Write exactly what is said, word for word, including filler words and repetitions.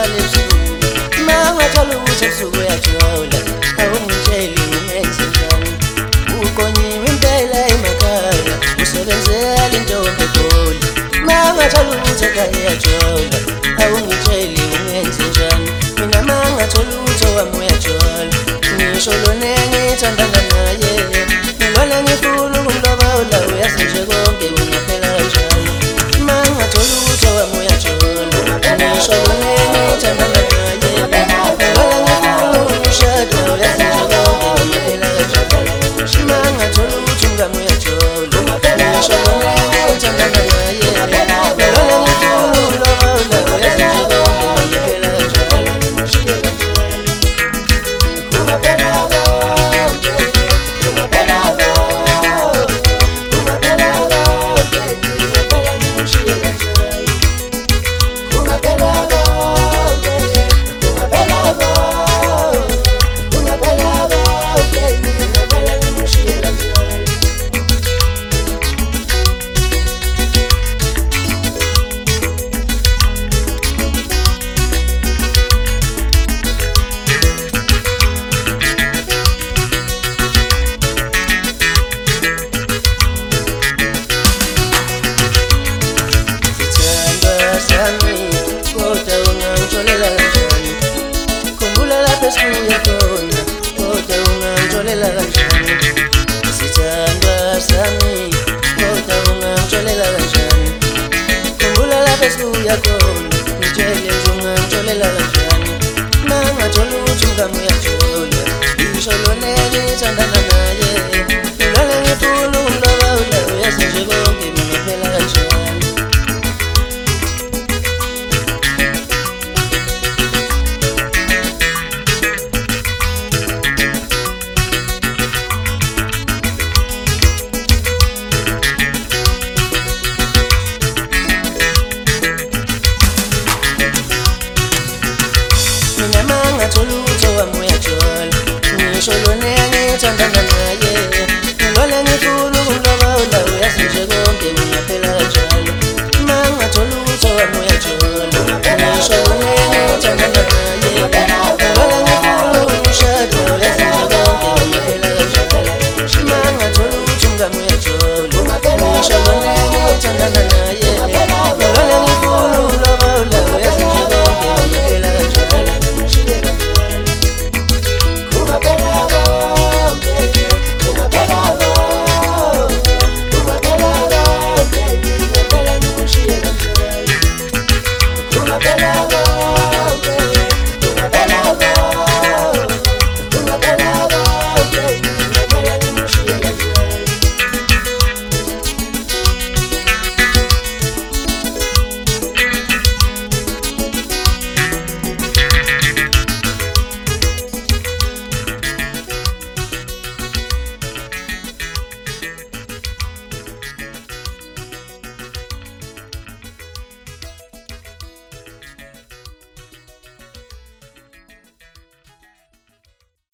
ngihlale ebusuku mangathola ukuthi ebusuku uyajola awungitsheli ungenze njani uqonyiwe impela emakhaya usebenzela intombi eGoli mangathola ukuthi ekhaya uyajola awungitsheli ungenze njani mina mangathola ukuthi owami uyajola ngisho lona engithandana naye lona ngifuna ukumlobola uyazi nje konke kungaphela kanjalo mangathola ukuthi owami uyajola ngisho lona engithandana naye lona ngifuna umshado uyazi nje konke kungaphela kanjalo mangathola ukuthi umngani uyajola ngisho lona engithandana naye lona ngifuna ukumlobola uyazi nje konke kungaphela Sithandwa sami, kodwa ungangitholela kanjani? Khumbula lapho esibuya khona